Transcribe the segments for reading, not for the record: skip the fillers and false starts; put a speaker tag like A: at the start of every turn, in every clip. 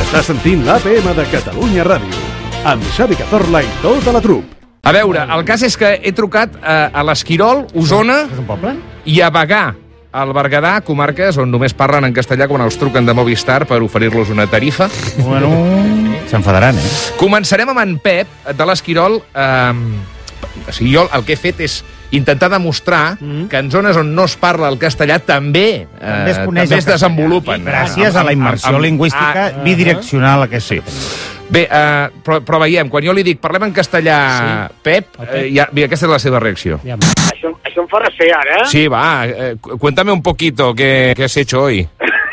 A: Estàs sentint l'APM de Catalunya Ràdio, amb Xavi Cazorla i tota la trup.
B: A veure, el cas és que he trucat a l'Esquirol, Osona,
C: És un poble?
B: i a Bagà, al Berguedà, comarques on només parlen en castellà quan els truquen de Movistar per oferir-los una tarifa.
C: Bueno, s'enfadaran, eh?
B: Començarem amb en Pep, de l'Esquirol. O sigui, jo el que he fet és intentar demostrar que en zones on no es parla el castellà també es desenvolupen.
C: Gràcies a la immersió lingüística bidireccional aquesta.
B: Sí. Bé, però veiem, quan jo li dic parlem en castellà, Pep, mira, aquesta és la seva reacció.
D: Això em farà fer ara, eh?
B: Sí, va, cuéntame un poquito qué has hecho hoy.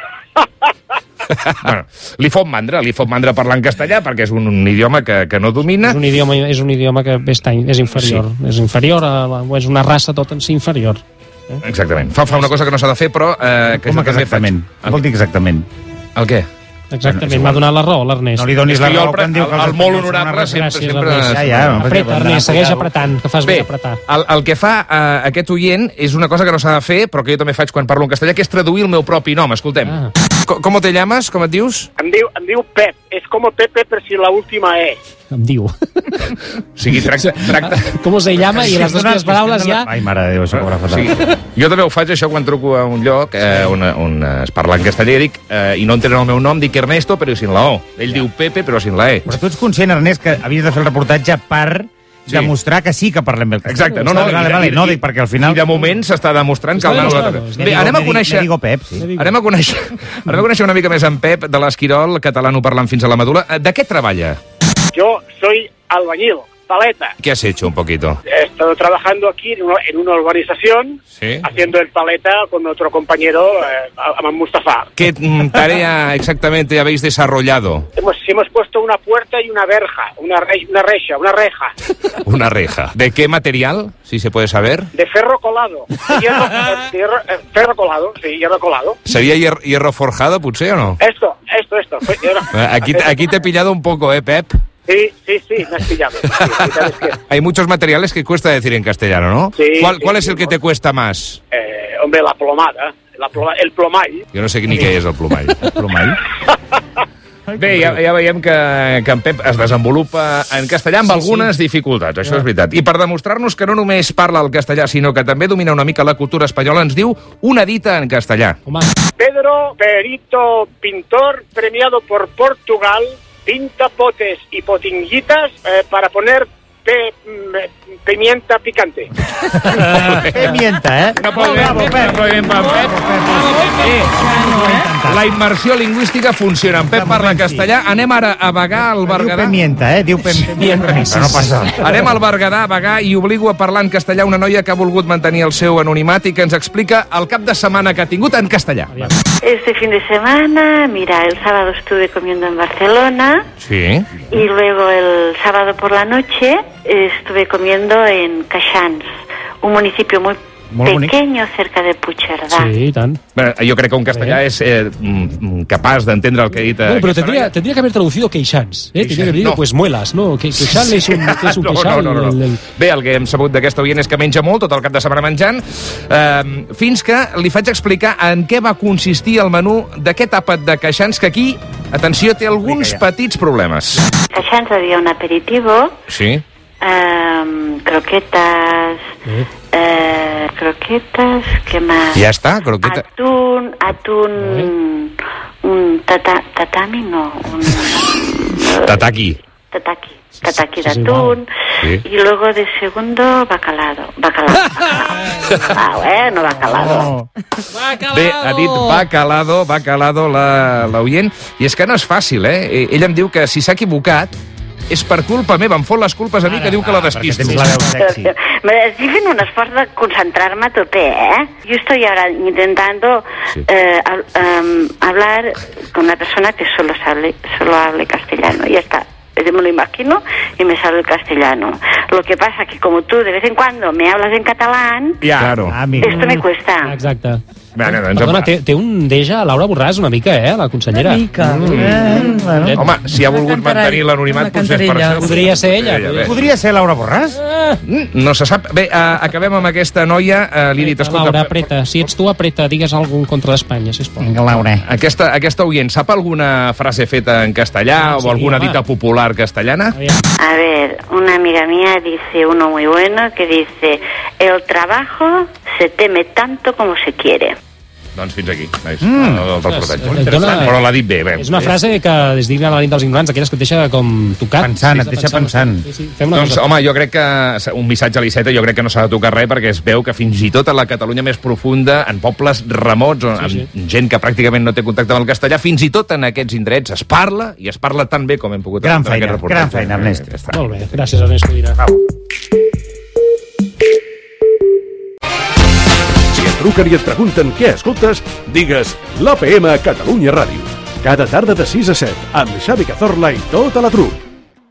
B: Bueno, li fot mandra parlar en castellà perquè és un idioma que no domina.
E: És un idioma que és inferior. Sí. És inferior, o és una raça tot en si inferior.
B: Exactament. Fa una cosa que no s'ha de fer, però...
C: Com que exactament? Què vol dir exactament?
B: El què?
E: Exactament, m'ha donat la raó, l'Ernest.
C: No li donis la raó quan diu que
B: el molt honorable sempre...
E: Apreta, Ernest, segueix apretant, que fas bé apretar.
B: El que fa aquest oient és una cosa que no s'ha de fer, però que jo també faig quan parlo en castellà, que és traduir el meu propi nom. Escoltem. Com te llames? Com et dius?
D: Em diu Pep. És com Pepe, però si la última E.
E: Em diu.
B: O sigui, tracta...
E: Com se llama i les dues paraules ja...
C: Ai, mare de Déu, això cobra fatal.
B: Sí. Jo també ho faig, això, quan truco a un lloc on es parla en castellà i no entenen el meu nom, dic Ernesto, però sin la O. Ell diu Pepe, però sin la E.
C: Però tu ets conscient, Ernest, que havies de fer el reportatge per demostrar que sí que parlem bé el castellà.
B: Exacte.
C: No, dic perquè al final...
B: I de moment s'està demostrant que el nano... Bé, anem a conèixer... Anem a conèixer una mica més en Pep, de l'Esquirol, catalanoparlant fins a la medul·la. De què treballa?
D: Yo soy albañil, paleta.
B: ¿Qué has hecho un poquito?
D: He estado trabajando aquí en una urbanización, haciendo el paleta con otro compañero, Aman Mustafa.
B: ¿Qué tarea exactamente habéis desarrollado?
D: Hemos puesto una puerta y una verja, una reja.
B: Una reja. ¿De qué material, si se puede saber?
D: De ferro colado. Ferro colado, sí, hierro colado.
B: ¿Sería hierro forjado, potser, o no?
D: Esto.
B: Aquí te he pillado un poco, Pep?
D: Sí, me has pillado. Sí,
B: hay muchos materiales que cuesta decir en castellano, ¿no?
D: Sí,
B: ¿Cuál es el que te cuesta más?
D: Hombre, la plomada, el plomall.
B: Jo no sé ni què és el plomall. El plomall? Bé, ja veiem que en Pep es desenvolupa en castellà amb algunes dificultats, això és veritat. I per demostrar-nos que no només parla el castellà, sinó que també domina una mica la cultura espanyola, ens diu una dita en castellà.
D: Pedro Perito Pintor, premiado por Portugal, pinta potes y potinguitas para poner pimienta picante.
C: Pimienta, eh?
B: Bravo, Pep. La immersió lingüística funciona. En Pep parla castellà. Anem ara a Bagà, al Berguedà.
C: Diu pimienta, eh? Diu pimienta. Però no passa.
B: Anem al Berguedà, a Bagà, i obligo a parlar en castellà una noia que ha volgut mantenir el seu anonimat i que ens explica el cap de setmana que ha tingut en castellà.
F: Este fin de semana, mira, el sábado estuve comiendo en Barcelona.
B: Sí.
F: Y luego el sábado por la noche estuve comiendo en Caixans, un municipio muy pequeño cerca de Puigcerdà.
E: Sí, i tant.
B: Bueno, jo crec que un castellà és capaç d'entendre el que he dit.
E: Bueno, pero tendría que haber traducido queixans. Tendría que haber dicho, pues muelas, ¿no? Queixal és un queixal.
B: No. Bé, el que hem sabut d'aquesta oient és que menja molt, tot el cap de setmana menjant, fins que li faig explicar en què va consistir el menú d'aquest àpat de Caixans, que aquí, atenció, té alguns petits problemes.
F: Caixans havia un aperitivo. Sí. Croquetas, ¿qué más?
B: Ya está, croquetas.
F: Atún, un tatami, no,
B: Tataki
F: de atún, y luego de segundo bacalao. Bueno, bacalao.
B: Bé, ha dit bacalado l'oient, i és que no és fàcil, eh? Ell em diu que si s'ha equivocat és per culpa meva, em fot les culpes a mi que diu que la despisto.
F: Estoy haciendo un esfuerzo de concentrarme a tope, ¿eh? Yo estoy ahora intentando hablar con una persona que solo hable castellano. Ya está. Me lo imagino y me sale el castellano. Lo que pasa que como tú de vez en cuando me hablas en catalán,
B: claro.
F: Esto me cuesta.
E: Exacte. Perdona, té un deja Laura Borràs una mica, la consellera.
G: Una mica.
B: Bueno. Home, si ha volgut mantenir l'anonimat, potser és per això.
E: Podria ser ella.
C: Podria ser Laura Borràs?
B: No se sap. Bé, acabem amb aquesta noia. Li he dit, escolta...
E: Laura, apreta. Si ets tu, apreta. Digues alguna cosa contra d'Espanya, sisplau.
C: Vinga, Laura.
B: Aquesta oient, sap alguna frase feta en castellà o alguna dita popular castellana?
F: A ver, una amiga mía dice uno muy bueno que dice: el trabajo se teme tanto como se quiere.
B: Doncs fins aquí, el reportatge. Però l'ha dit bé.
E: És una frase que es digna a la nit dels ignorants, aquelles que et deixa com tocat.
C: Pensant, et deixa pensant.
B: Doncs, home, jo crec que un missatge a l'Iceta, jo crec que no s'ha de tocar res, perquè es veu que fins i tot a la Catalunya més profunda, en pobles remots, amb gent que pràcticament no té contacte amb el castellà, fins i tot en aquests indrets es parla, i es parla tan bé com hem pogut...
C: Gran feina, Ernest.
E: Molt bé, gràcies, Ernest Codina.
A: Truquen i et pregunten què escoltes, digues l'APM Catalunya Ràdio. Cada tarda de 6 a 7, amb Xavi Cazorla i tota la truc.